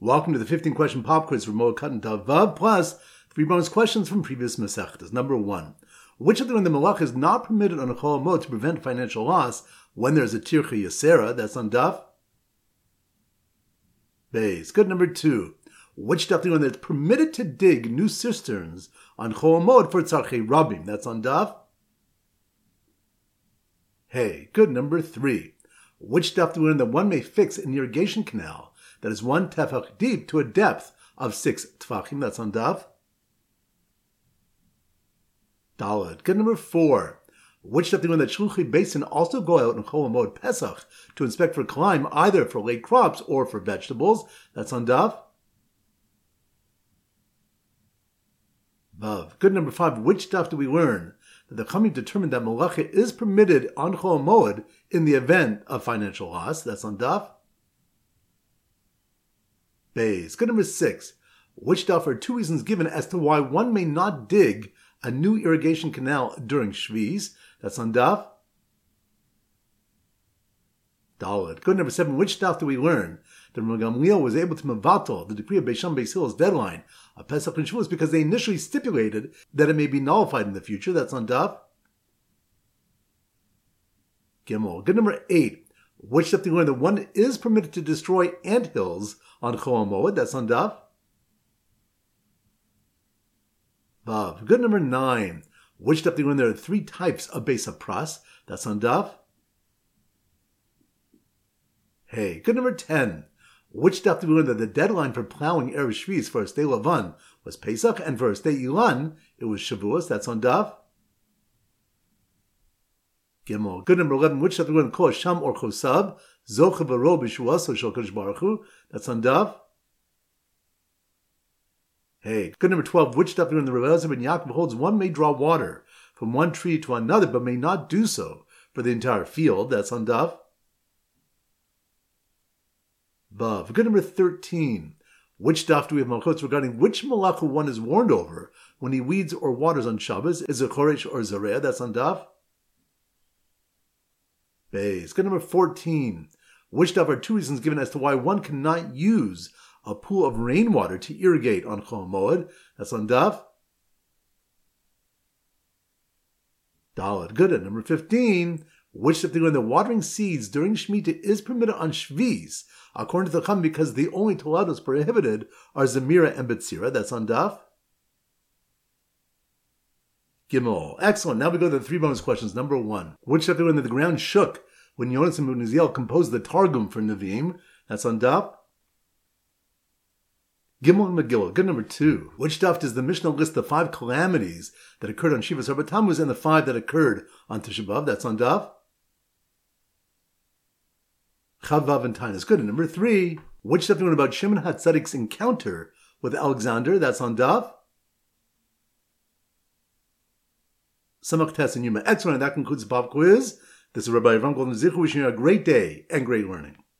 Welcome to the 15 question pop quiz for Moed Katan Vav plus 3 bonus questions from previous Masechtas. Number 1. Which of the Malach is not permitted on a Chol Moed to prevent financial loss when there is a Tircha Yasera? That's on Daf Beis. Good. Number 2. Which Daf when it's permitted to dig new cisterns on Chol Moed for Tzarchei Rabim? That's on Daf Hey. Good. Number 3. Which Daf that one may fix an irrigation canal that is 1 tefach deep to a depth of 6 tefachim? That's on Daf Daled. Good. Number 4. Which Daf that Shluchei Basin also go out in Chol Moed Pesach to inspect for climb either for late crops or for vegetables? That's on Daf Vav. Good. Number 5. Which Daf do we learn that the Chachamim determined that Malacha is permitted on Chol Moed in the event of financial loss? That's on Daf Beis. Good. Number 6. Which Daf are 2 reasons given as to why one may not dig a new irrigation canal during Shviz? That's on Daf Daled. Good. Number 7. Which Daf do we learn that Rav Gamliel was able to mevatel the decree of Beis Shammai Beis Hillel's deadline of Pesach and Shavuos because they initially stipulated that it may be nullified in the future? That's on Daf Gimel. Good. Number 8. Which Daf do we learn that one is permitted to destroy anthills on Chol Moed? That's on Daf Vav. Good. Number 9. Which Daf do we learn there are 3 types of Beis HaPras? That's on Daf Hey. Good. Number 10. Which Daf do we learn that the deadline for plowing Erev Shviz for Estei Lavan was Pesach, and for Estei Ilan it was Shavuos? That's on Daf Gimel. Good. Number 11. Which Daf do we learn Kol Hasham or Chosab Zocha V'ro B'Shuaso Shel Kadosh Baruch Hu? That's on Daf Hey. Good. Number 12. Which Daf do we learn the Rebbe Elazar ben Yaakov holds one may draw water from one tree to another, but may not do so for the entire field? That's on Daf Vav. Good. Number 13. Which Daf do we have malchus regarding which malacha one is warned over when he weeds or waters on Shabbos? Is it Choresh or Zareah? That's on Daf Beis. Good. Number 14. Which Daf are 2 reasons given as to why one cannot use a pool of rainwater to irrigate on Chol Moed? That's on Daf Daled. Good. Number 15. Which Daf do we learn that watering seeds during Shemitah is permitted on Shviz, according to the Chachamim, because the only tolados prohibited are Zemira and Betzira? That's on Daf Gimel. Excellent. Now we go to the 3 bonus questions. Number 1. Which Daf do we learn that the ground shook when Yonasan ben Uziel composed the Targum for Nevi'im? That's on Daf Gimel and Megillah. Good. Number 2. Which Daf does the Mishnah list the 5 calamities that occurred on Shivas Arba Tammuz and the 5 that occurred on Tisha B'Av? That's on Daf Chavav and Tainus. Good. And number 3. Which Daf do we learn about Shimon HaTzadik's encounter with Alexander? That's on Daf Samach Tes and Yuma. Excellent. That concludes the pop quiz. This is Rabbi Ron Golden Zichu wishing you a great day and great learning.